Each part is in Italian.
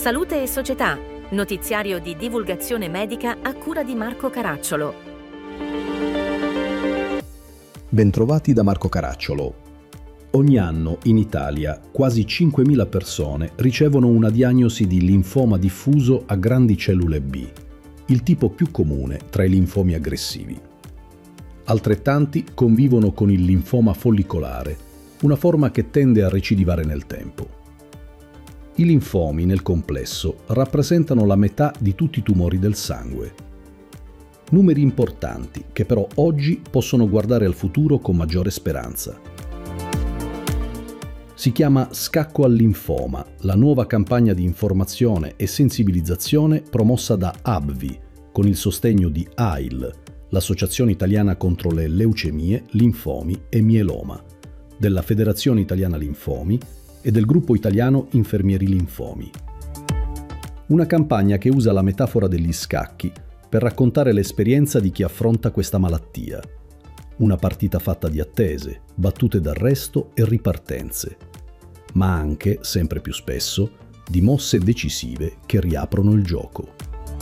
Salute e Società, notiziario di divulgazione medica a cura di Marco Caracciolo. Bentrovati da Marco Caracciolo. Ogni anno in Italia quasi 5.000 persone ricevono una diagnosi di linfoma diffuso a grandi cellule B, il tipo più comune tra i linfomi aggressivi. Altrettanti convivono con il linfoma follicolare, una forma che tende a recidivare nel tempo. I linfomi, nel complesso, rappresentano la metà di tutti i tumori del sangue. Numeri importanti che però oggi possono guardare al futuro con maggiore speranza. Si chiama Scacco al linfoma, la nuova campagna di informazione e sensibilizzazione promossa da AbbVie, con il sostegno di AIL, l'Associazione Italiana contro le leucemie, linfomi e mieloma, della Federazione Italiana Linfomi e del Gruppo Italiano Infermieri Linfomi. Una campagna che usa la metafora degli scacchi per raccontare l'esperienza di chi affronta questa malattia. Una partita fatta di attese, battute d'arresto e ripartenze, ma anche, sempre più spesso, di mosse decisive che riaprono il gioco.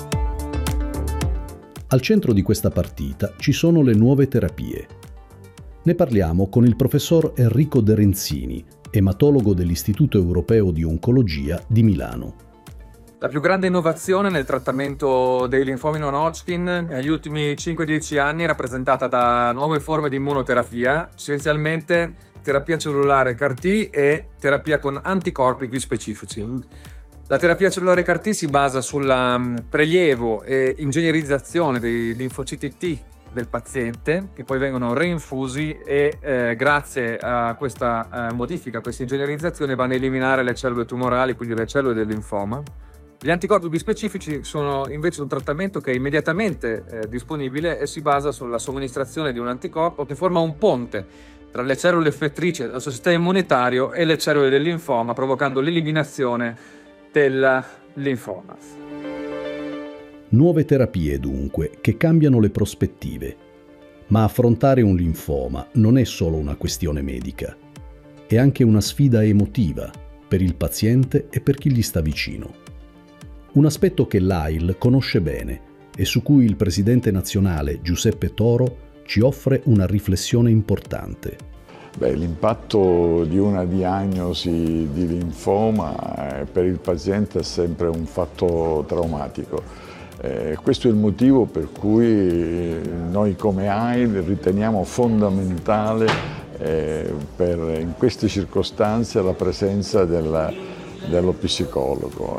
Al centro di questa partita ci sono le nuove terapie. Ne parliamo con il professor Enrico De Renzini, ematologo dell'Istituto Europeo di Oncologia di Milano. La più grande innovazione nel trattamento dei linfomi non Hodgkin negli ultimi 5-10 anni è rappresentata da nuove forme di immunoterapia, essenzialmente terapia cellulare CAR-T e terapia con anticorpi più specifici. La terapia cellulare CAR-T si basa sul prelievo e ingegnerizzazione dei linfociti T del paziente, che poi vengono reinfusi e grazie a questa modifica, a questa ingegnerizzazione, vanno a eliminare le cellule tumorali, quindi le cellule del linfoma. Gli anticorpi bispecifici sono invece un trattamento che è immediatamente disponibile e si basa sulla somministrazione di un anticorpo che forma un ponte tra le cellule effettrici del nostro sistema immunitario e le cellule del linfoma, provocando l'eliminazione del linfoma. Nuove terapie, dunque, che cambiano le prospettive. Ma affrontare un linfoma non è solo una questione medica, è anche una sfida emotiva per il paziente e per chi gli sta vicino. Un aspetto che l'AIL conosce bene e su cui il presidente nazionale Giuseppe Toro ci offre una riflessione importante. L'impatto di una diagnosi di linfoma per il paziente è sempre un fatto traumatico. Questo è il motivo per cui noi come AIL riteniamo fondamentale in queste circostanze la presenza dello psicologo.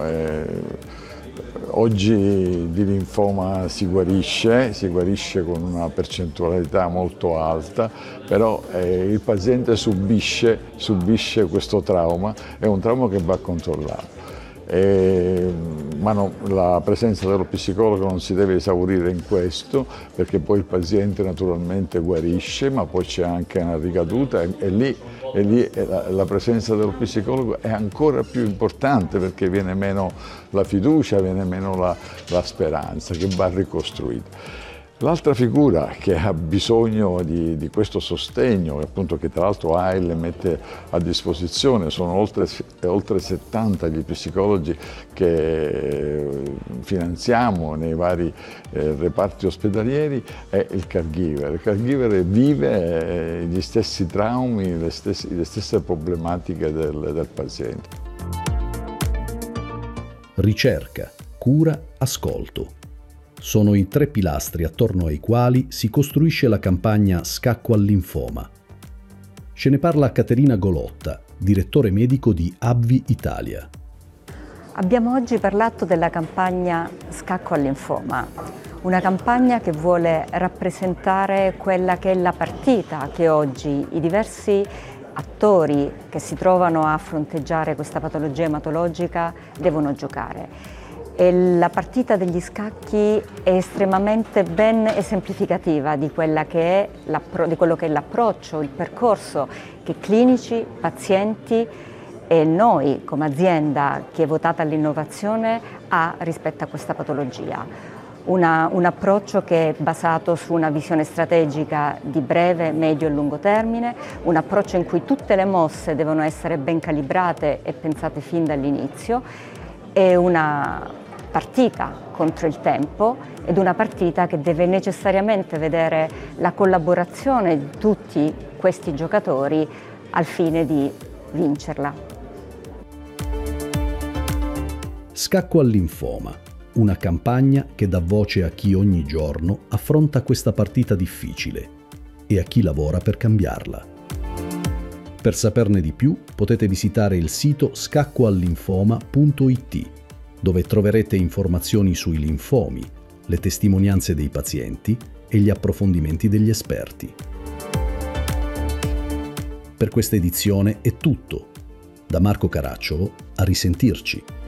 Oggi di linfoma si guarisce con una percentualità molto alta, però il paziente subisce questo trauma, è un trauma che va controllato. Ma la presenza dello psicologo non si deve esaurire in questo, perché poi il paziente naturalmente guarisce, ma poi c'è anche una ricaduta e lì la presenza dello psicologo è ancora più importante, perché viene meno la fiducia, viene meno la speranza, che va ricostruita. L'altra figura che ha bisogno di questo sostegno, appunto, che tra l'altro AIL mette a disposizione, sono oltre 70 gli psicologi che finanziamo nei vari reparti ospedalieri, è il caregiver. Il caregiver vive gli stessi traumi, le stesse problematiche del paziente. Ricerca, cura, ascolto. Sono i tre pilastri attorno ai quali si costruisce la campagna Scacco al linfoma. Ce ne parla Caterina Golotta, direttore medico di AbbVie Italia. Abbiamo oggi parlato della campagna Scacco al linfoma, una campagna che vuole rappresentare quella che è la partita che oggi i diversi attori che si trovano a fronteggiare questa patologia ematologica devono giocare. E la partita degli scacchi è estremamente ben esemplificativa di quello che è l'approccio, il percorso che clinici, pazienti e noi come azienda che è votata all'innovazione ha rispetto a questa patologia. Un approccio che è basato su una visione strategica di breve, medio e lungo termine, un approccio in cui tutte le mosse devono essere ben calibrate e pensate fin dall'inizio, È una partita contro il tempo ed una partita che deve necessariamente vedere la collaborazione di tutti questi giocatori al fine di vincerla. Scacco al linfoma, una campagna che dà voce a chi ogni giorno affronta questa partita difficile e a chi lavora per cambiarla. Per saperne di più potete visitare il sito scaccoallinfoma.it, dove troverete informazioni sui linfomi, le testimonianze dei pazienti e gli approfondimenti degli esperti. Per questa edizione è tutto. Da Marco Caracciolo, a risentirci.